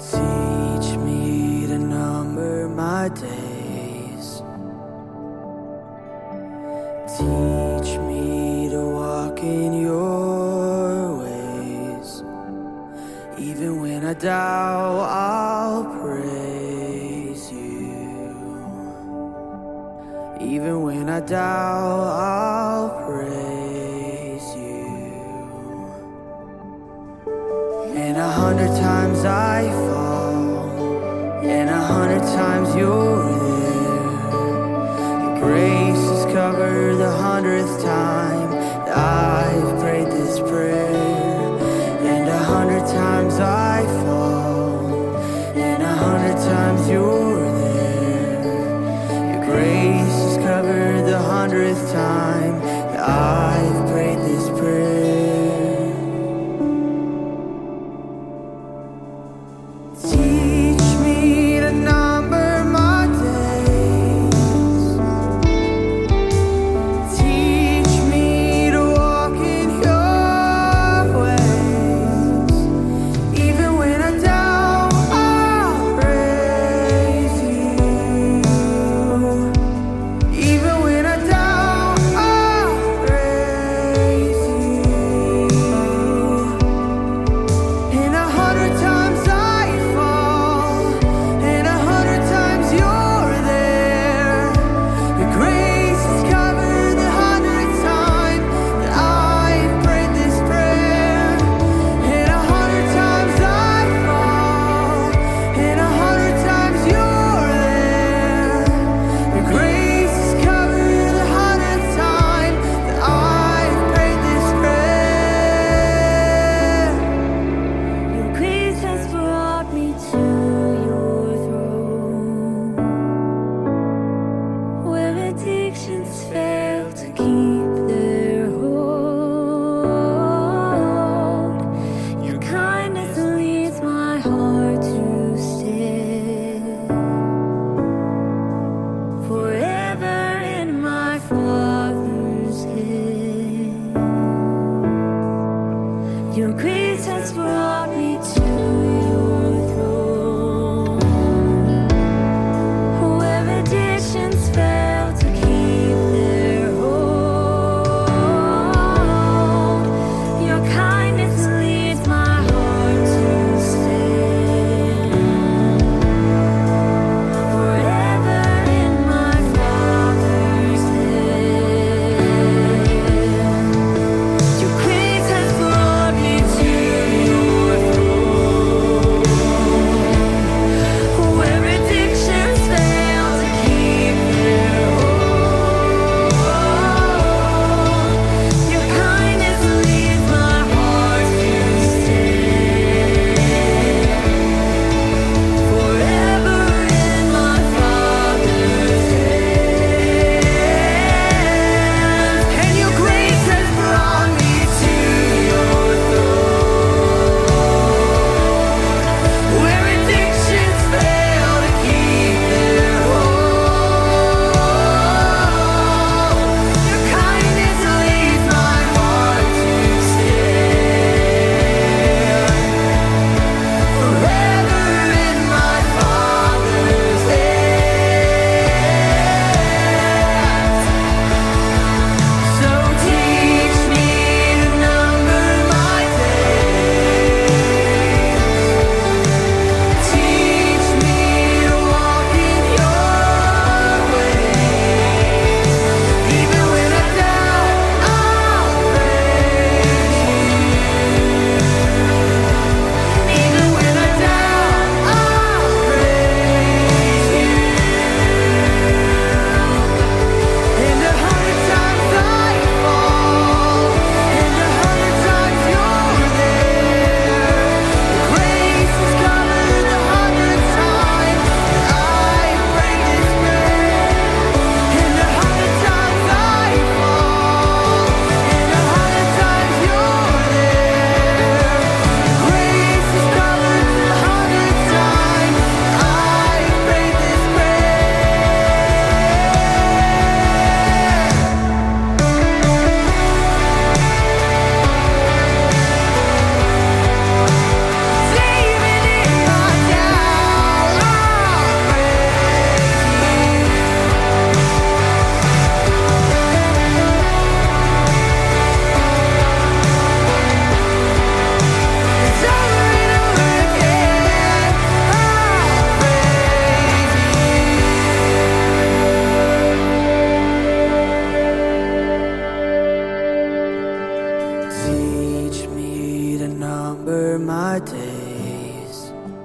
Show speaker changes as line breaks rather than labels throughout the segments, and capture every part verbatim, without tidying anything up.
Teach me to number my days. Teach me to walk in your ways. Even when I doubt, I'll praise you. Even when I doubt, I'll praise you. And a hundred times I fall, and a hundred times you're there. Your grace has covered the hundredth time that I've prayed this prayer. And a hundred times I fall, and a hundred times you're there. Your grace has covered the hundredth time that I've prayed this prayer. Teach me to number my days. Teach me to walk in your ways. Even when I doubt, I'll praise you. Even when I doubt, I'll days.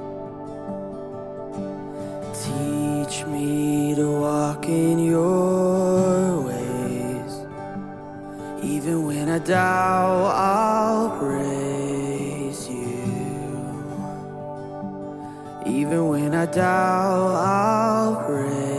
Teach me to walk in your ways. Even when I doubt, I'll praise you. Even when I doubt, I'll praise